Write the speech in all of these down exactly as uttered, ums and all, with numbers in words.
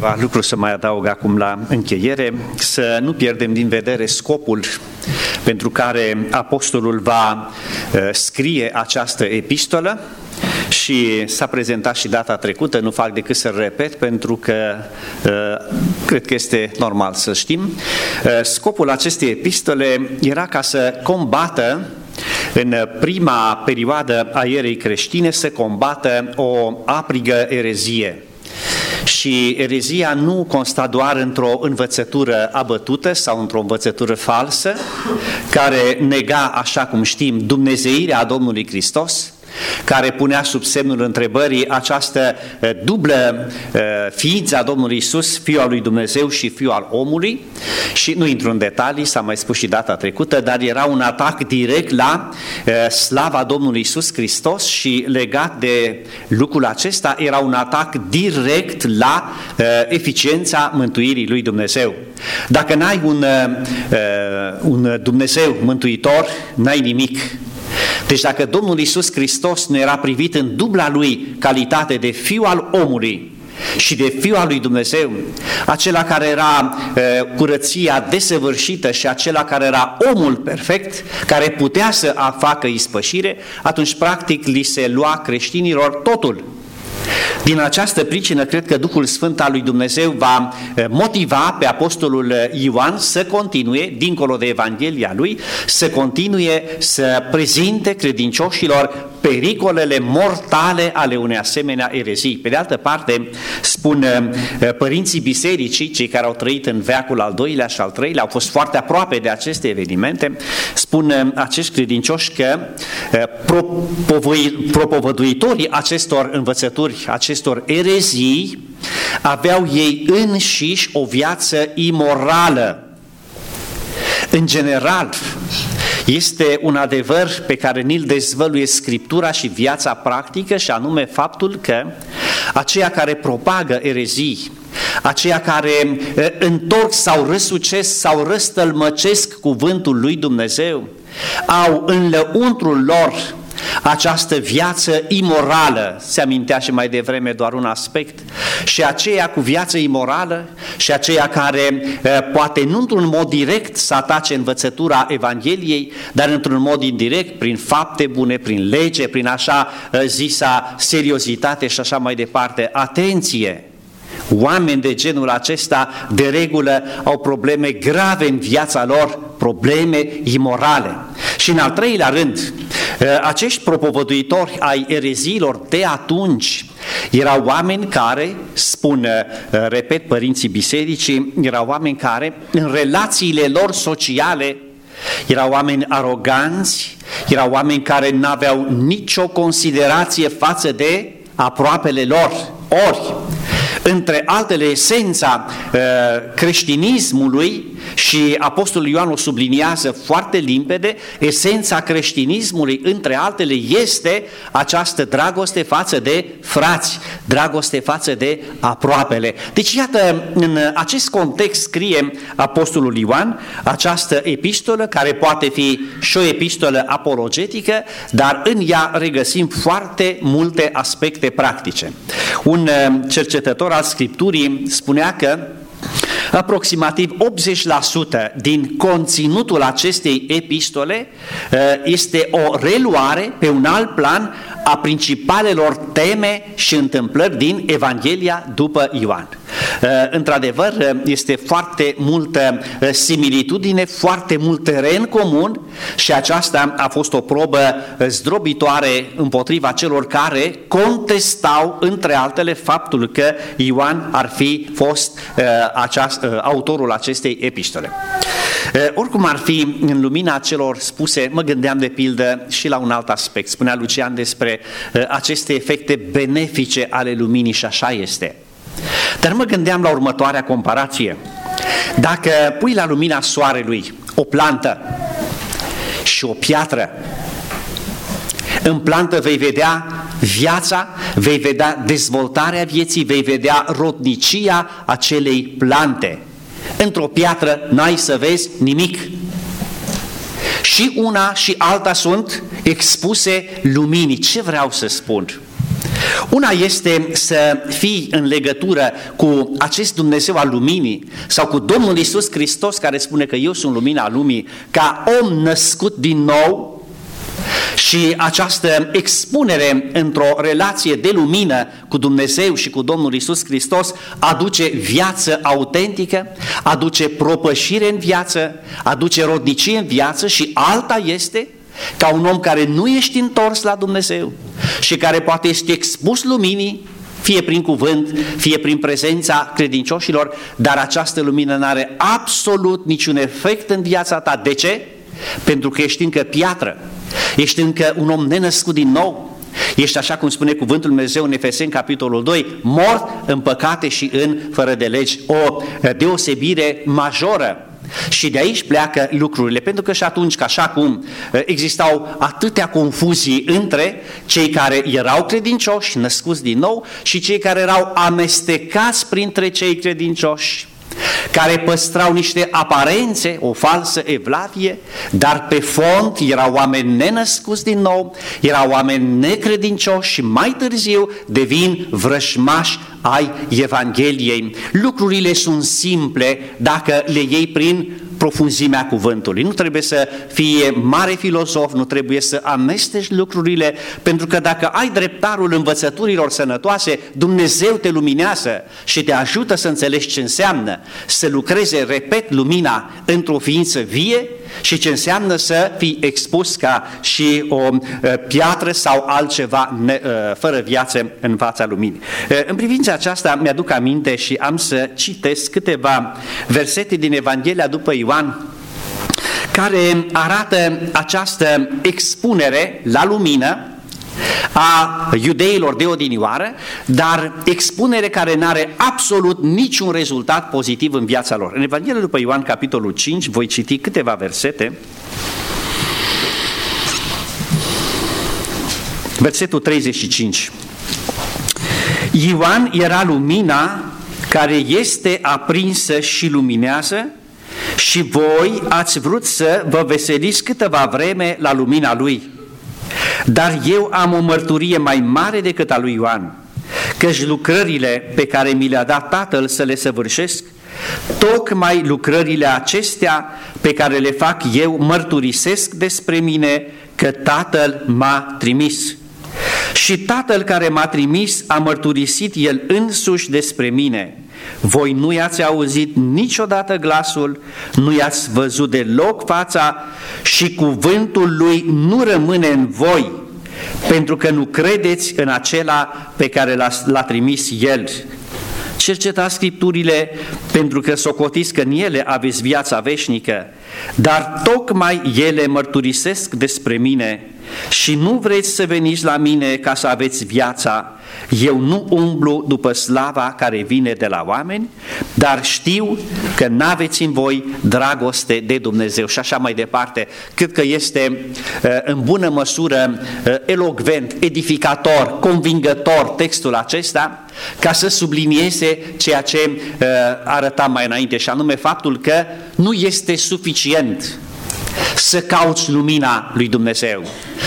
Câteva lucruri să mai adaug acum la încheiere, să nu pierdem din vedere scopul pentru care apostolul va uh, scrie această epistolă. Și s-a prezentat și data trecută, nu fac decât să repet pentru că uh, cred că este normal să știm. Uh, scopul acestei epistole era ca să combată în prima perioadă a erei creștine, să combată o aprigă erezie. Și erezia nu consta doar într-o învățătură abătută sau într-o învățătură falsă, care nega, așa cum știm, dumnezeirea Domnului Hristos, care punea sub semnul întrebării această dublă ființă a Domnului Iisus, Fiul al lui Dumnezeu și Fiul al omului. Și nu intru în detalii, s-a mai spus și data trecută, dar era un atac direct la slava Domnului Iisus Hristos și legat de lucrul acesta era un atac direct la eficiența mântuirii lui Dumnezeu. Dacă n-ai un, un Dumnezeu mântuitor, n-ai nimic. Deci dacă Domnul Iisus Hristos nu era privit în dubla lui calitate de Fiul al omului și de Fiul al lui Dumnezeu, acela care era uh, curăția desăvârșită și acela care era omul perfect, care putea să facă ispășire, atunci practic li se lua creștinilor totul. Din această pricină, cred că Duhul Sfânt al lui Dumnezeu va motiva pe apostolul Ioan să continue, dincolo de Evanghelia lui, să continue să prezinte credincioșilor pericolele mortale ale unei asemenea erezii. Pe de altă parte, spun părinții bisericii, cei care au trăit în veacul al doilea și al treilea, au fost foarte aproape de aceste evenimente, spun acești credincioși că propovăduitorii acestor învățături, acestor erezii, aveau ei înșiși o viață imorală. În general, este un adevăr pe care ni-l dezvăluie Scriptura și viața practică, și anume faptul că aceia care propagă erezii, aceia care întorc sau răsucesc sau răstălmăcesc cuvântul lui Dumnezeu, au în lăuntrul lor această viață imorală. Se amintea și mai devreme doar un aspect. Și aceia cu viață imorală și aceia care poate nu într-un mod direct să atace învățătura Evangheliei, dar într-un mod indirect, prin fapte bune, prin lege, prin așa zisa seriozitate și așa mai departe. Atenție! Oameni de genul acesta de regulă au probleme grave în viața lor, probleme imorale. Și în al treilea rând, acești propovăduitori ai ereziilor de atunci erau oameni care, spun, repet, părinții bisericii, erau oameni care în relațiile lor sociale erau oameni aroganți, erau oameni care n-aveau nicio considerație față de aproapele lor. Ori, între altele, esența uh, creștinismului, și apostolul Ioan o subliniază foarte limpede, esența creștinismului, între altele, este această dragoste față de frați, dragoste față de aproapele. Deci, iată, în acest context scrie apostolul Ioan această epistolă, care poate fi și o epistolă apologetică, dar în ea regăsim foarte multe aspecte practice. Un cercetător al Scripturii spunea că aproximativ optzeci la sută din conținutul acestei epistole este o reluare pe un alt plan a principalelor teme și întâmplări din Evanghelia după Ioan. Într-adevăr, este foarte multă similitudine, foarte mult teren comun, și aceasta a fost o probă zdrobitoare împotriva celor care contestau, între altele, faptul că Ioan ar fi fost aceast, autorul acestei epistole. Oricum ar fi, în lumina celor spuse, mă gândeam de pildă și la un alt aspect. Spunea Lucian despre aceste efecte benefice ale luminii, și așa este. Dar mă gândeam la următoarea comparație. Dacă pui la lumina soarelui o plantă și o piatră, în plantă vei vedea viața, vei vedea dezvoltarea vieții, vei vedea rodnicia acelei plante. Într-o piatră n-ai să vezi nimic. Și una și alta sunt expuse luminii. Ce vreau să spun? Una este să fii în legătură cu acest Dumnezeu al luminii sau cu Domnul Iisus Hristos care spune că eu sunt lumina lumii, ca om născut din nou, și această expunere într-o relație de lumină cu Dumnezeu și cu Domnul Iisus Hristos aduce viață autentică, aduce propășire în viață, aduce rodnicie în viață, și alta este ca un om care nu ești întors la Dumnezeu și care poate este expus luminii, fie prin cuvânt, fie prin prezența credincioșilor, dar această lumină nu are absolut niciun efect în viața ta. De ce? Pentru că ești încă piatră, ești încă un om nenăscut din nou, ești, așa cum spune cuvântul Lui Dumnezeu în Efeseni, capitolul doi, mort în păcate și în fără de legi, o deosebire majoră. Și de aici pleacă lucrurile, pentru că și atunci, că așa cum existau atâtea confuzii între cei care erau credincioși, născuți din nou, și cei care erau amestecați printre cei credincioși, care păstrau niște aparențe, o falsă evlavie, dar pe fond erau oameni nenăscuți din nou, erau oameni necredincioși și mai târziu devin vrăjmași ai Evangheliei. Lucrurile sunt simple dacă le iei prin profunzimea cuvântului. Nu trebuie să fie mare filozof, nu trebuie să amesteci lucrurile, pentru că dacă ai dreptarul învățăturilor sănătoase, Dumnezeu te luminează și te ajută să înțelegi ce înseamnă să lucreze, repet, lumina într-o ființă vie și ce înseamnă să fii expus ca și o piatră sau altceva ne, fără viață în fața luminii. În privința aceasta mi-aduc aminte și am să citesc câteva versete din Evanghelia după Ioan, care arată această expunere la lumină a iudeilor de odinioară, dar expunere care nu are absolut niciun rezultat pozitiv în viața lor. În Evanghelia după Ioan, capitolul cinci, voi citi câteva versete. Versetul treizeci și cinci. Ioan era lumina care este aprinsă și luminează, și voi ați vrut să vă veseliți câteva vreme la lumina lui. Dar eu am o mărturie mai mare decât a lui Ioan, căci lucrările pe care mi le-a dat Tatăl să le săvârșesc, tocmai lucrările acestea pe care le fac eu mărturisesc despre mine că Tatăl m-a trimis. Și Tatăl care m-a trimis a mărturisit El însuși despre mine. Voi nu i-ați auzit niciodată glasul, nu i-ați văzut deloc fața și cuvântul Lui nu rămâne în voi, pentru că nu credeți în acela pe care l-a, l-a trimis El. Cercetați Scripturile, pentru că socotiți că în ele aveți viața veșnică, dar tocmai ele mărturisesc despre mine și nu vreți să veniți la mine ca să aveți viața. Eu nu umblu după slava care vine de la oameni, dar știu că n-aveți în voi dragoste de Dumnezeu. Și așa mai departe. Cred că este în bună măsură elocvent, edificator, convingător textul acesta, ca să sublinieze ceea ce arătam mai înainte, și anume faptul că nu este suficient să cauți lumina lui Dumnezeu,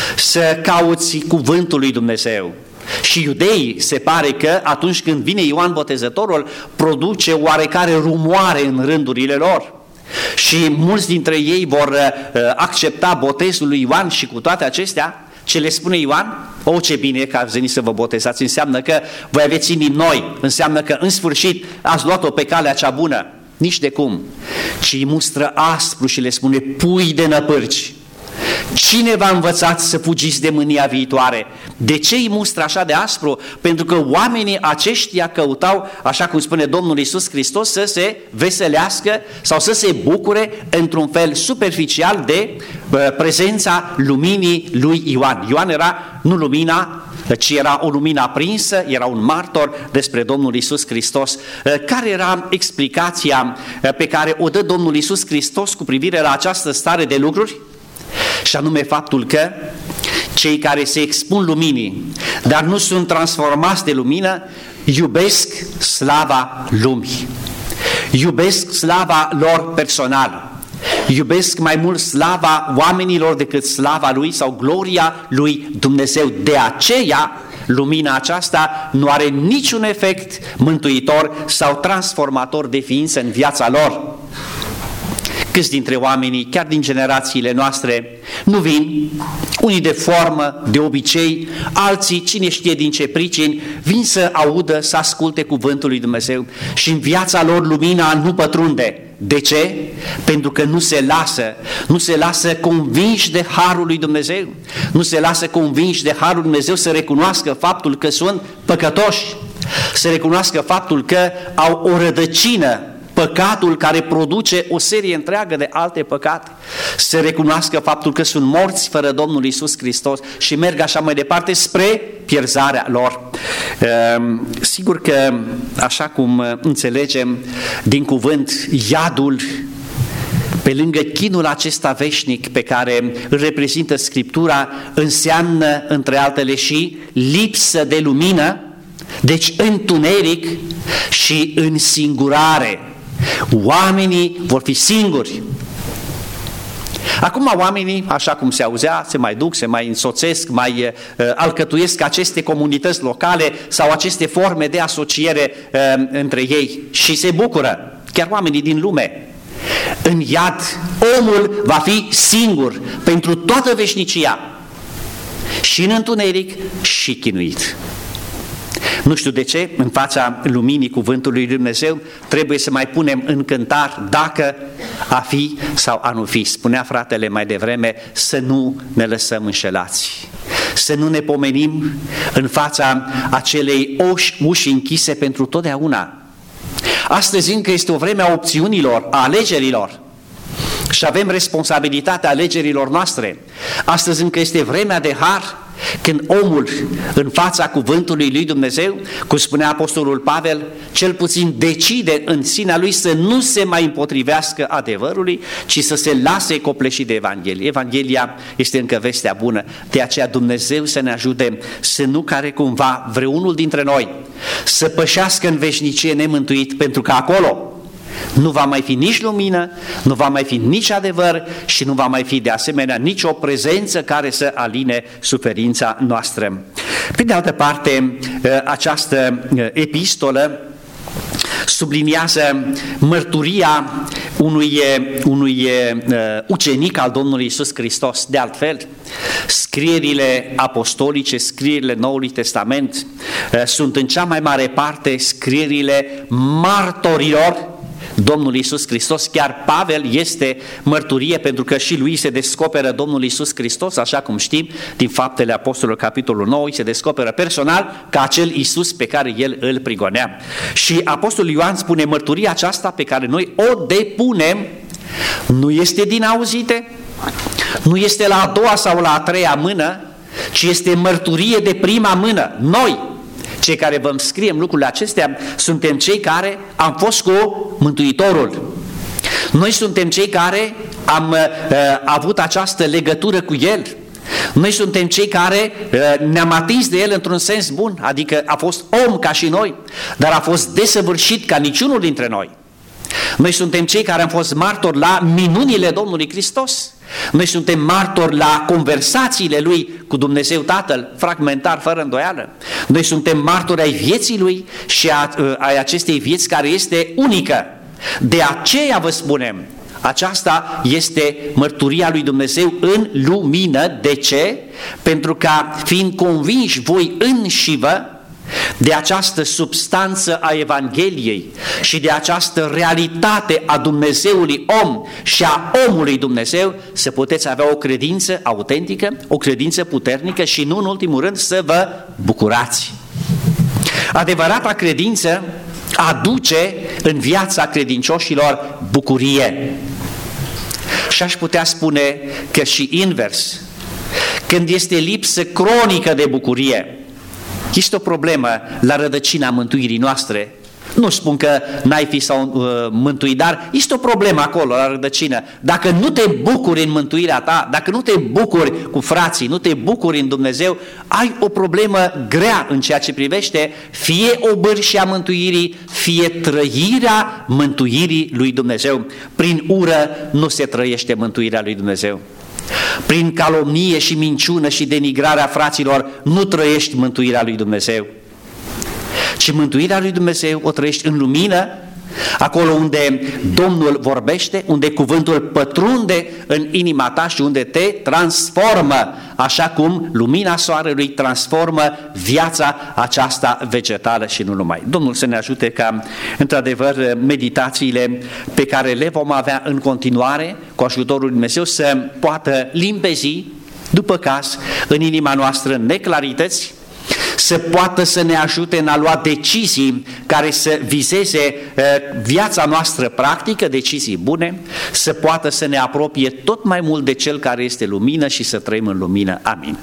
să cauți cuvântul lui Dumnezeu. Și iudeii se pare că atunci când vine Ioan Botezătorul produce oarecare rumoare în rândurile lor. Și mulți dintre ei vor uh, accepta botezul lui Ioan și cu toate acestea, ce le spune Ioan? O, ce bine că ați venit să vă botezați, înseamnă că voi aveți inimi noi, înseamnă că în sfârșit ați luat-o pe calea cea bună. Nici de cum, ci îi mustră aspru și le spune: pui de năpârci, cine v-a învățat să fugiți de mânia viitoare? De ce îi mustră așa de aspru? Pentru că oamenii aceștia căutau, așa cum spune Domnul Iisus Hristos, să se veselească sau să se bucure într-un fel superficial de uh, prezența luminii lui Ioan. Ioan era nu lumina, ci era o lumină aprinsă, era un martor despre Domnul Iisus Hristos. Care era explicația pe care o dă Domnul Iisus Hristos cu privire la această stare de lucruri? Și anume faptul că cei care se expun luminii, dar nu sunt transformați de lumină, iubesc slava lumii, iubesc slava lor personală, iubesc mai mult slava oamenilor decât slava lui sau gloria lui Dumnezeu. De aceea lumina aceasta nu are niciun efect mântuitor sau transformator de ființă în viața lor. Câți dintre oamenii, chiar din generațiile noastre, nu vin, unii de formă, de obicei, alții, cine știe din ce pricini, vin să audă, să asculte cuvântul lui Dumnezeu și în viața lor lumina nu pătrunde. De ce? Pentru că nu se lasă, nu se lasă convinși de harul lui Dumnezeu, nu se lasă convinși de harul lui Dumnezeu să recunoască faptul că sunt păcătoși, să recunoască faptul că au o rădăcină, păcatul care produce o serie întreagă de alte păcate, să recunoască faptul că sunt morți fără Domnul Iisus Hristos și merg așa mai departe spre pierzarea lor. Sigur că, așa cum înțelegem din cuvânt, iadul, pe lângă chinul acesta veșnic pe care îl reprezintă Scriptura, înseamnă, între altele, și lipsă de lumină, deci întuneric și însingurare. Oamenii vor fi singuri. Acum oamenii, așa cum se auzea, se mai duc, se mai însoțesc, mai uh, alcătuiesc aceste comunități locale sau aceste forme de asociere uh, între ei și se bucură, chiar oamenii din lume. În iad, omul va fi singur pentru toată veșnicia, și în întuneric și chinuit. Nu știu de ce, în fața luminii cuvântului lui Dumnezeu, trebuie să mai punem în cântar dacă a fi sau a nu fi. Spunea fratele mai devreme, să nu ne lăsăm înșelați, să nu ne pomenim în fața acelei uși, uși închise pentru totdeauna. Astăzi încă este o vreme a opțiunilor, a alegerilor. Și avem responsabilitatea alegerilor noastre. Astăzi încă este vremea de har, când omul, în fața cuvântului lui Dumnezeu, cum spunea apostolul Pavel, cel puțin decide în sinea lui să nu se mai împotrivească adevărului, ci să se lase copleșit de Evanghelie. Evanghelia este încă vestea bună, de aceea Dumnezeu să ne ajute să nu care cumva vreunul dintre noi să pășească în veșnicie nemântuit, pentru că acolo nu va mai fi nici lumină, nu va mai fi nici adevăr și nu va mai fi de asemenea nici o prezență care să aline suferința noastră. Pe de altă parte, această epistolă subliniază mărturia unui, unui ucenic al Domnului Iisus Hristos. De altfel, scrierile apostolice, scrierile Noului Testament sunt în cea mai mare parte scrierile martorilor Domnul Iisus Hristos. Chiar Pavel este mărturie, pentru că și lui se descoperă Domnul Iisus Hristos, așa cum știm din Faptele Apostolilor, capitolul nouă, se descoperă personal ca acel Iisus pe care el îl prigonea. Și Apostolul Ioan spune, mărturia aceasta pe care noi o depunem nu este din auzite, nu este la a doua sau la a treia mână, ci este mărturie de prima mână. Noi, cei care vă scriem lucrurile acestea, suntem cei care am fost cu Mântuitorul. Noi suntem cei care am uh, avut această legătură cu El. Noi suntem cei care uh, ne-am atins de El într-un sens bun, adică a fost om ca și noi, dar a fost desăvârșit ca niciunul dintre noi. Noi suntem cei care am fost martori la minunile Domnului Hristos. Noi suntem martori la conversațiile Lui cu Dumnezeu Tatăl, fragmentar, fără îndoială. Noi suntem martori ai vieții Lui și a, a acestei vieți care este unică. De aceea vă spunem, aceasta este mărturia lui Dumnezeu în lumină. De ce? Pentru că, fiind convinși voi înșivă de această substanță a Evangheliei și de această realitate a Dumnezeului om și a omului Dumnezeu, să puteți avea o credință autentică, o credință puternică și nu în ultimul rând să vă bucurați. Adevărata credință aduce în viața credincioșilor bucurie. Și aș putea spune că și invers, când este lipsă cronică de bucurie, este o problemă la rădăcina mântuirii noastre. Nu spun că n-ai fi sau uh, mântuit, dar este o problemă acolo la rădăcină. Dacă nu te bucuri în mântuirea ta, dacă nu te bucuri cu frații, nu te bucuri în Dumnezeu, ai o problemă grea în ceea ce privește fie obârșia mântuirii, fie trăirea mântuirii lui Dumnezeu. Prin ură nu se trăiește mântuirea lui Dumnezeu. prin calomnie și minciună și denigrarea fraților, nu trăiești mântuirea lui Dumnezeu, ci mântuirea lui Dumnezeu o trăiești în lumină, acolo unde Domnul vorbește, unde cuvântul pătrunde în inima ta și unde te transformă, așa cum lumina soarelui transformă viața aceasta vegetală și nu numai. Domnul să ne ajute ca, într-adevăr, meditațiile pe care le vom avea în continuare, cu ajutorul lui Dumnezeu, să poată limpezi, după caz, în inima noastră neclarități, să poată să ne ajute în a lua decizii care să vizeze viața noastră practică, decizii bune, să poată să ne apropie tot mai mult de Cel care este lumină și să trăim în lumină. Amin.